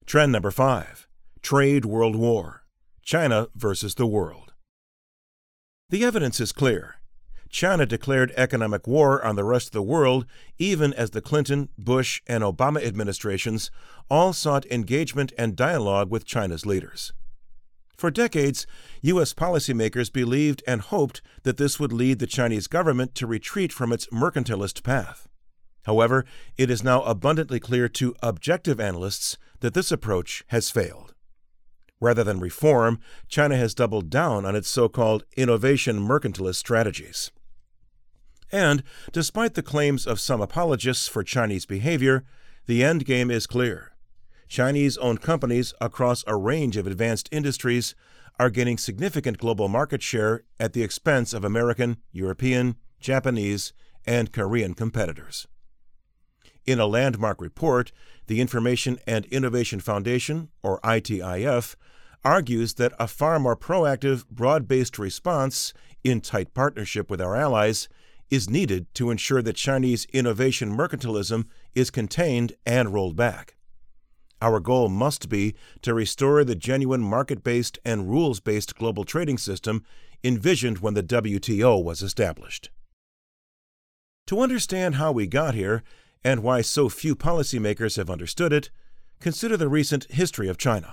Trend number 5. Trade World War. China versus the world. The evidence is clear. China declared economic war on the rest of the world even as the Clinton, Bush, and Obama administrations all sought engagement and dialogue with China's leaders. For decades, U.S. policymakers believed and hoped that this would lead the Chinese government to retreat from its mercantilist path. However, it is now abundantly clear to objective analysts that this approach has failed. Rather than reform, China has doubled down on its so-called innovation mercantilist strategies. And, despite the claims of some apologists for Chinese behavior, the end game is clear. Chinese-owned companies across a range of advanced industries are gaining significant global market share at the expense of American, European, Japanese, and Korean competitors. In a landmark report, the Information and Innovation Foundation, or ITIF, argues that a far more proactive, broad-based response, in tight partnership with our allies, is needed to ensure that Chinese innovation mercantilism is contained and rolled back. Our goal must be to restore the genuine market-based and rules-based global trading system envisioned when the WTO was established. To understand how we got here and why so few policymakers have understood it, consider the recent history of China.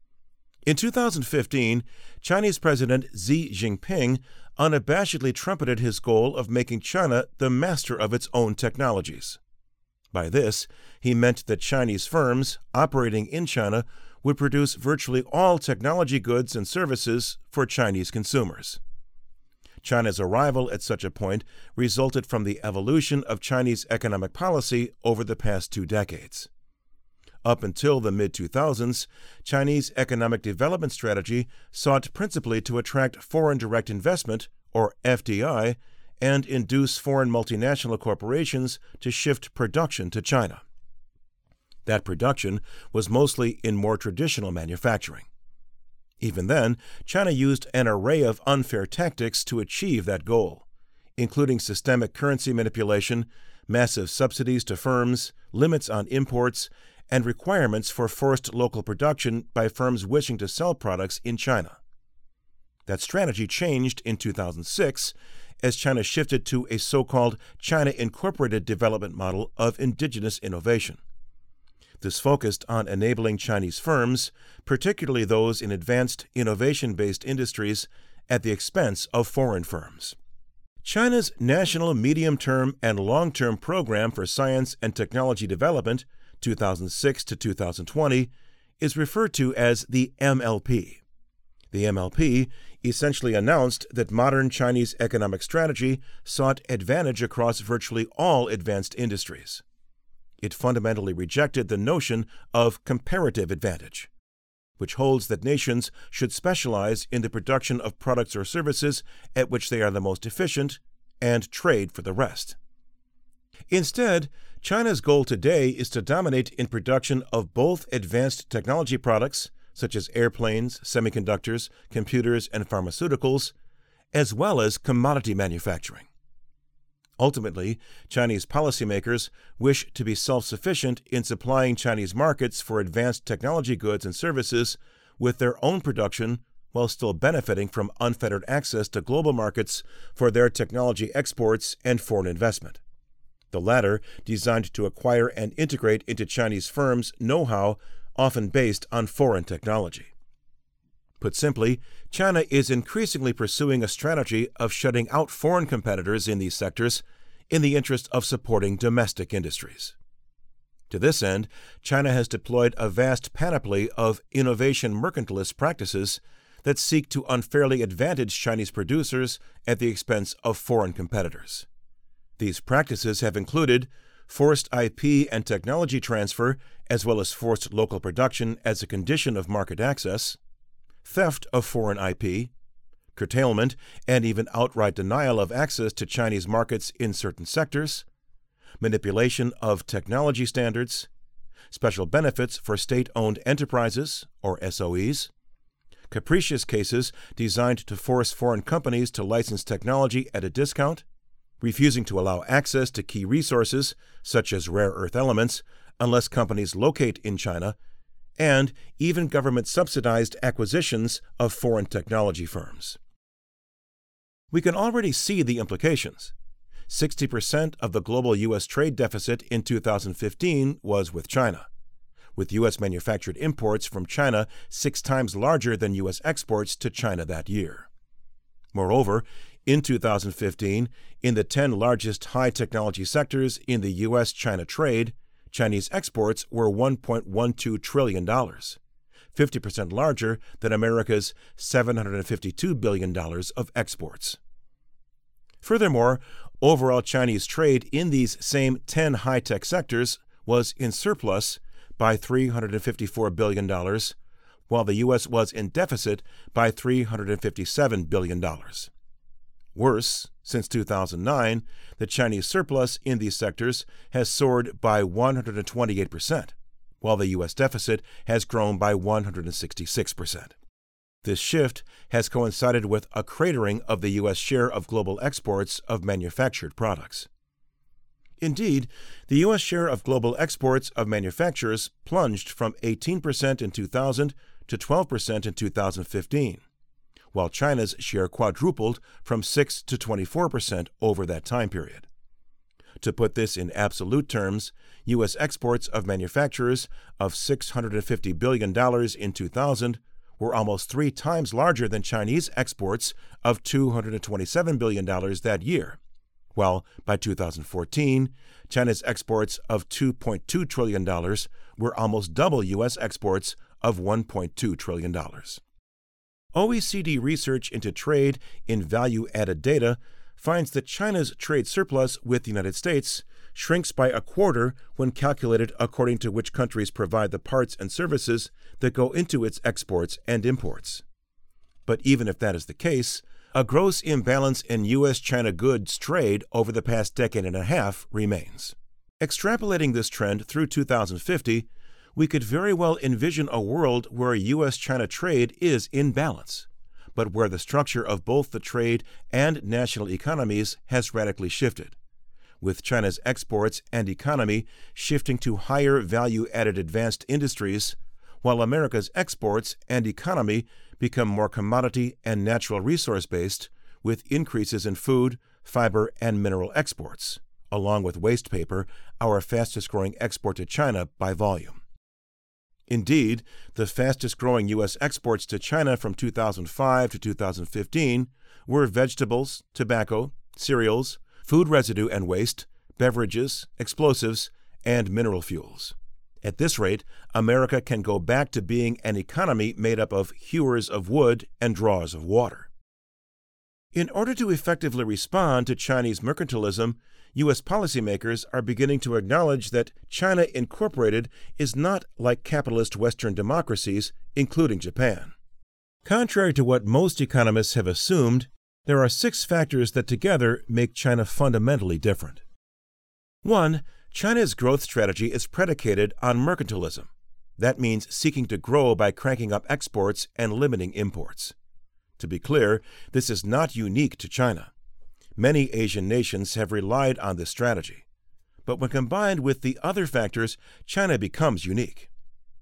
In 2015, Chinese President Xi Jinping unabashedly trumpeted his goal of making China the master of its own technologies. By this, he meant that Chinese firms operating in China would produce virtually all technology goods and services for Chinese consumers. China's arrival at such a point resulted from the evolution of Chinese economic policy over the past 2 decades. Up until the mid-2000s, Chinese economic development strategy sought principally to attract foreign direct investment, or FDI, and induce foreign multinational corporations to shift production to China. That production was mostly in more traditional manufacturing. Even then, China used an array of unfair tactics to achieve that goal, including systemic currency manipulation, massive subsidies to firms, limits on imports, and requirements for forced local production by firms wishing to sell products in China. That strategy changed in 2006 as China shifted to a so-called China Incorporated development model of indigenous innovation. This focused on enabling Chinese firms, particularly those in advanced innovation-based industries, at the expense of foreign firms. China's National Medium-Term and Long-Term Program for Science and Technology Development, 2006 to 2020, is referred to as the MLP. The MLP essentially announced that modern Chinese economic strategy sought advantage across virtually all advanced industries. It fundamentally rejected the notion of comparative advantage, which holds that nations should specialize in the production of products or services at which they are the most efficient and trade for the rest. Instead, China's goal today is to dominate in production of both advanced technology products, such as airplanes, semiconductors, computers, and pharmaceuticals, as well as commodity manufacturing. Ultimately, Chinese policymakers wish to be self-sufficient in supplying Chinese markets for advanced technology goods and services with their own production while still benefiting from unfettered access to global markets for their technology exports and foreign investment. The latter designed to acquire and integrate into Chinese firms' know-how, often based on foreign technology. Put simply, China is increasingly pursuing a strategy of shutting out foreign competitors in these sectors in the interest of supporting domestic industries. To this end, China has deployed a vast panoply of innovation mercantilist practices that seek to unfairly advantage Chinese producers at the expense of foreign competitors. These practices have included forced IP and technology transfer, as well as forced local production as a condition of market access, theft of foreign IP, curtailment and even outright denial of access to Chinese markets in certain sectors, manipulation of technology standards, special benefits for state-owned enterprises, or SOEs, capricious cases designed to force foreign companies to license technology at a discount, refusing to allow access to key resources, such as rare earth elements, unless companies locate in China, and even government-subsidized acquisitions of foreign technology firms. We can already see the implications. 60% of the global U.S. trade deficit in 2015 was with China, with U.S. manufactured imports from China 6 times larger than U.S. exports to China that year. Moreover, in 2015, in the 10 largest high-technology sectors in the U.S.-China trade, Chinese exports were $1.12 trillion, 50% larger than America's $752 billion of exports. Furthermore, overall Chinese trade in these same 10 high-tech sectors was in surplus by $354 billion, while the U.S. was in deficit by $357 billion. Worse, since 2009, the Chinese surplus in these sectors has soared by 128%, while the U.S. deficit has grown by 166%. This shift has coincided with a cratering of the U.S. share of global exports of manufactured products. Indeed, the U.S. share of global exports of manufacturers plunged from 18% in 2000 to 12% in 2015, while China's share quadrupled from 6 to 24% over that time period. To put this in absolute terms, U.S. exports of manufacturers of $650 billion in 2000 were almost 3 times larger than Chinese exports of $227 billion that year, while by 2014, China's exports of $2.2 trillion were almost double U.S. exports of $1.2 trillion. OECD research into trade in value-added data finds that China's trade surplus with the United States shrinks by a quarter when calculated according to which countries provide the parts and services that go into its exports and imports. But even if that is the case, a gross imbalance in U.S.-China goods trade over the past decade and a half remains. Extrapolating this trend through 2050, we could very well envision a world where U.S.-China trade is in balance, but where the structure of both the trade and national economies has radically shifted, with China's exports and economy shifting to higher value-added advanced industries, while America's exports and economy become more commodity and natural resource-based, with increases in food, fiber, and mineral exports, along with waste paper, our fastest-growing export to China by volume. Indeed, the fastest-growing U.S. exports to China from 2005 to 2015 were vegetables, tobacco, cereals, food residue and waste, beverages, explosives, and mineral fuels. At this rate, America can go back to being an economy made up of hewers of wood and drawers of water. In order to effectively respond to Chinese mercantilism, U.S. policymakers are beginning to acknowledge that China Incorporated is not like capitalist Western democracies, including Japan. Contrary to what most economists have assumed, there are 6 factors that together make China fundamentally different. 1. China's growth strategy is predicated on mercantilism. That means seeking to grow by cranking up exports and limiting imports. To be clear, this is not unique to China. Many Asian nations have relied on this strategy. But when combined with the other factors, China becomes unique.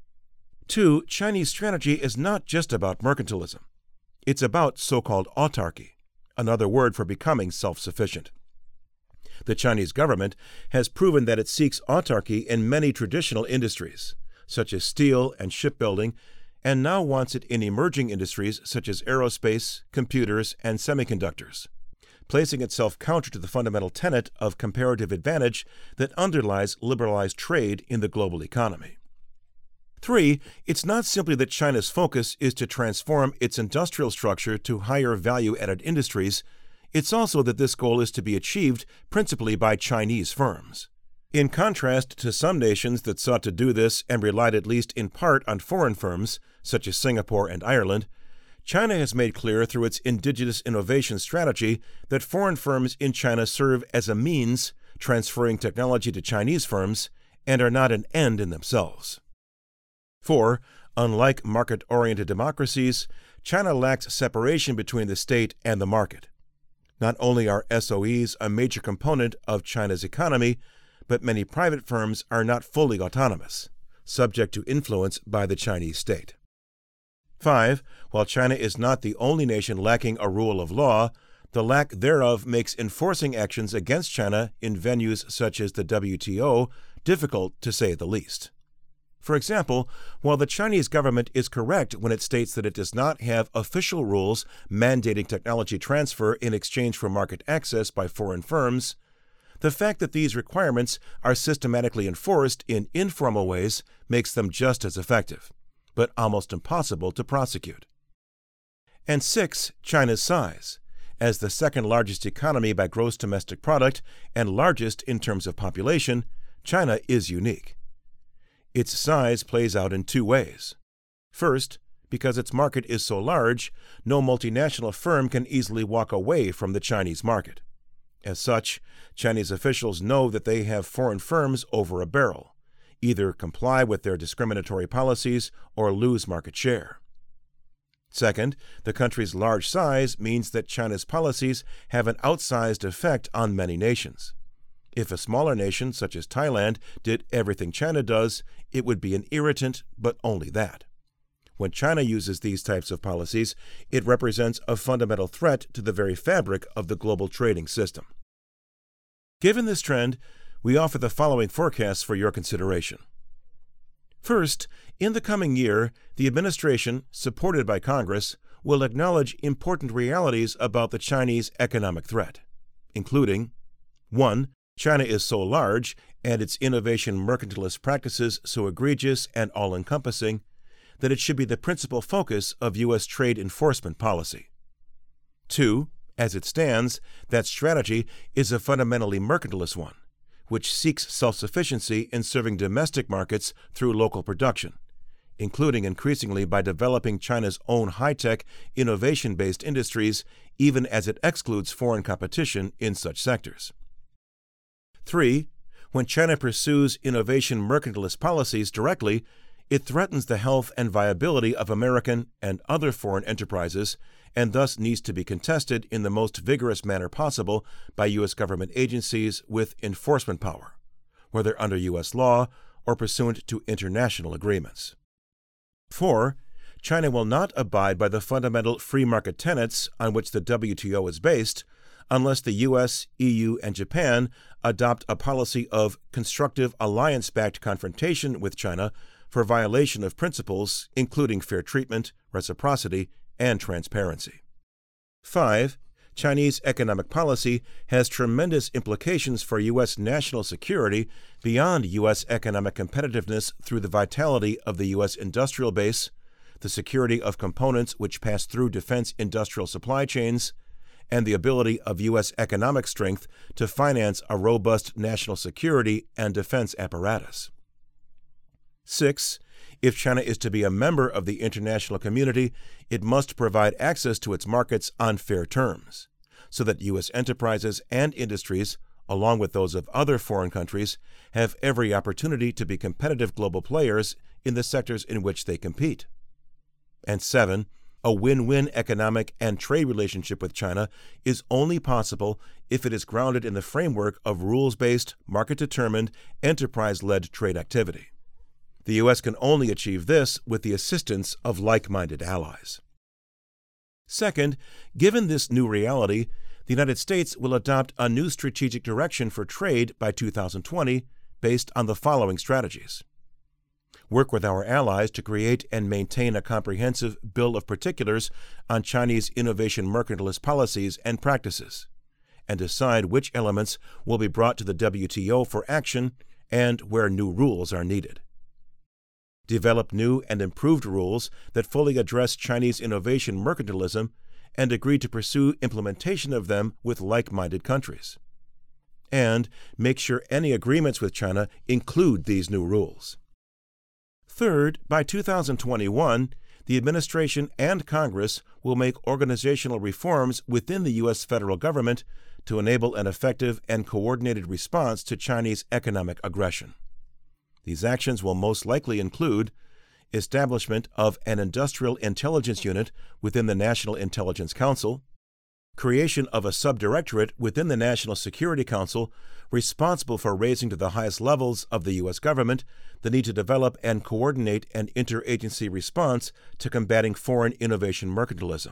2. Chinese strategy is not just about mercantilism. It's about so-called autarky, another word for becoming self-sufficient. The Chinese government has proven that it seeks autarky in many traditional industries, such as steel and shipbuilding, and now wants it in emerging industries such as aerospace, computers, and semiconductors, placing itself counter to the fundamental tenet of comparative advantage that underlies liberalized trade in the global economy. 3. It's not simply that China's focus is to transform its industrial structure to higher value-added industries, it's also that this goal is to be achieved principally by Chinese firms. In contrast to some nations that sought to do this and relied at least in part on foreign firms, such as Singapore and Ireland, China has made clear through its indigenous innovation strategy that foreign firms in China serve as a means transferring technology to Chinese firms and are not an end in themselves. 4. Unlike market-oriented democracies, China lacks separation between the state and the market. Not only are SOEs a major component of China's economy, but many private firms are not fully autonomous, subject to influence by the Chinese state. 5. While China is not the only nation lacking a rule of law, the lack thereof makes enforcing actions against China in venues such as the WTO difficult, to say the least. For example, while the Chinese government is correct when it states that it does not have official rules mandating technology transfer in exchange for market access by foreign firms, the fact that these requirements are systematically enforced in informal ways makes them just as effective, but almost impossible to prosecute. And 6, China's size. As the second largest economy by gross domestic product and largest in terms of population, China is unique. Its size plays out in 2 ways. First, because its market is so large, no multinational firm can easily walk away from the Chinese market. As such, Chinese officials know that they have foreign firms over a barrel, either comply with their discriminatory policies or lose market share. Second, the country's large size means that China's policies have an outsized effect on many nations. If a smaller nation, such as Thailand, did everything China does, it would be an irritant, but only that. When China uses these types of policies, it represents a fundamental threat to the very fabric of the global trading system. Given this trend, we offer the following forecasts for your consideration. First, in the coming year, the administration, supported by Congress, will acknowledge important realities about the Chinese economic threat, including 1. China is so large and its innovation mercantilist practices so egregious and all-encompassing that it should be the principal focus of U.S. trade enforcement policy. 2. As it stands, that strategy is a fundamentally mercantilist one, which seeks self-sufficiency in serving domestic markets through local production, including increasingly by developing China's own high-tech, innovation-based industries, even as it excludes foreign competition in such sectors. 3. When China pursues innovation mercantilist policies directly, it threatens the health and viability of American and other foreign enterprises, and thus needs to be contested in the most vigorous manner possible by U.S. government agencies with enforcement power, whether under U.S. law or pursuant to international agreements. 4. China will not abide by the fundamental free market tenets on which the WTO is based unless the U.S., EU, and Japan adopt a policy of constructive alliance-backed confrontation with China for violation of principles including fair treatment, reciprocity, and transparency. 5. Chinese economic policy has tremendous implications for U.S. national security beyond U.S. economic competitiveness through the vitality of the U.S. industrial base, the security of components which pass through defense industrial supply chains, and the ability of U.S. economic strength to finance a robust national security and defense apparatus. 6. If China is to be a member of the international community, it must provide access to its markets on fair terms, so that U.S. enterprises and industries, along with those of other foreign countries, have every opportunity to be competitive global players in the sectors in which they compete. And 7. A win-win economic and trade relationship with China is only possible if it is grounded in the framework of rules-based, market-determined, enterprise-led trade activity. The U.S. can only achieve this with the assistance of like-minded allies. Second, given this new reality, the United States will adopt a new strategic direction for trade by 2020 based on the following strategies. Work with our allies to create and maintain a comprehensive bill of particulars on Chinese innovation mercantilist policies and practices, and decide which elements will be brought to the WTO for action and where new rules are needed. Develop new and improved rules that fully address Chinese innovation mercantilism and agree to pursue implementation of them with like-minded countries. And make sure any agreements with China include these new rules. Third, by 2021, the administration and Congress will make organizational reforms within the U.S. federal government to enable an effective and coordinated response to Chinese economic aggression. These actions will most likely include establishment of an industrial intelligence unit within the National Intelligence Council, creation of a subdirectorate within the National Security Council responsible for raising to the highest levels of the U.S. government the need to develop and coordinate an interagency response to combating foreign innovation mercantilism.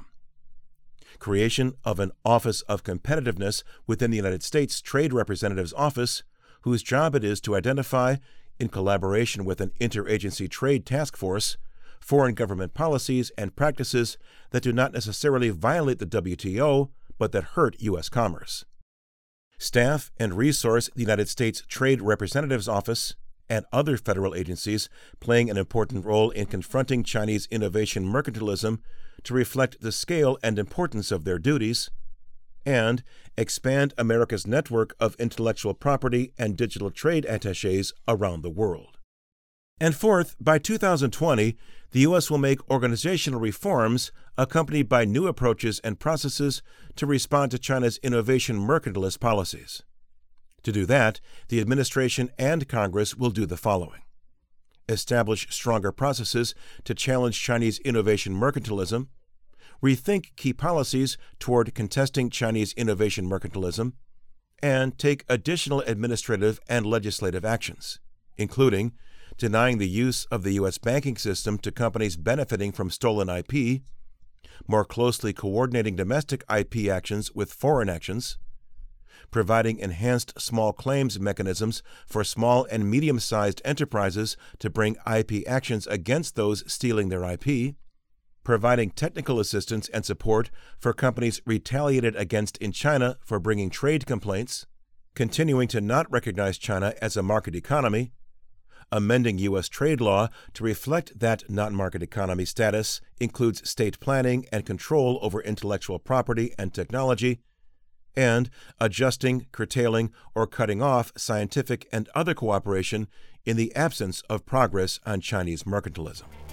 Creation of an Office of Competitiveness within the United States Trade Representative's Office, whose job it is to identify, in collaboration with an interagency trade task force, foreign government policies and practices that do not necessarily violate the WTO, but that hurt U.S. commerce. Staff and resource the United States Trade Representative's Office and other federal agencies playing an important role in confronting Chinese innovation mercantilism to reflect the scale and importance of their duties, and expand America's network of intellectual property and digital trade attachés around the world. And fourth, by 2020, the U.S. will make organizational reforms accompanied by new approaches and processes to respond to China's innovation mercantilist policies. To do that, the administration and Congress will do the following: establish stronger processes to challenge Chinese innovation mercantilism, rethink key policies toward contesting Chinese innovation mercantilism, and take additional administrative and legislative actions, including denying the use of the U.S. banking system to companies benefiting from stolen IP, more closely coordinating domestic IP actions with foreign actions, providing enhanced small claims mechanisms for small and medium-sized enterprises to bring IP actions against those stealing their IP, providing technical assistance and support for companies retaliated against in China for bringing trade complaints, continuing to not recognize China as a market economy, amending U.S. trade law to reflect that non-market economy status includes state planning and control over intellectual property and technology, and adjusting, curtailing, or cutting off scientific and other cooperation in the absence of progress on Chinese mercantilism.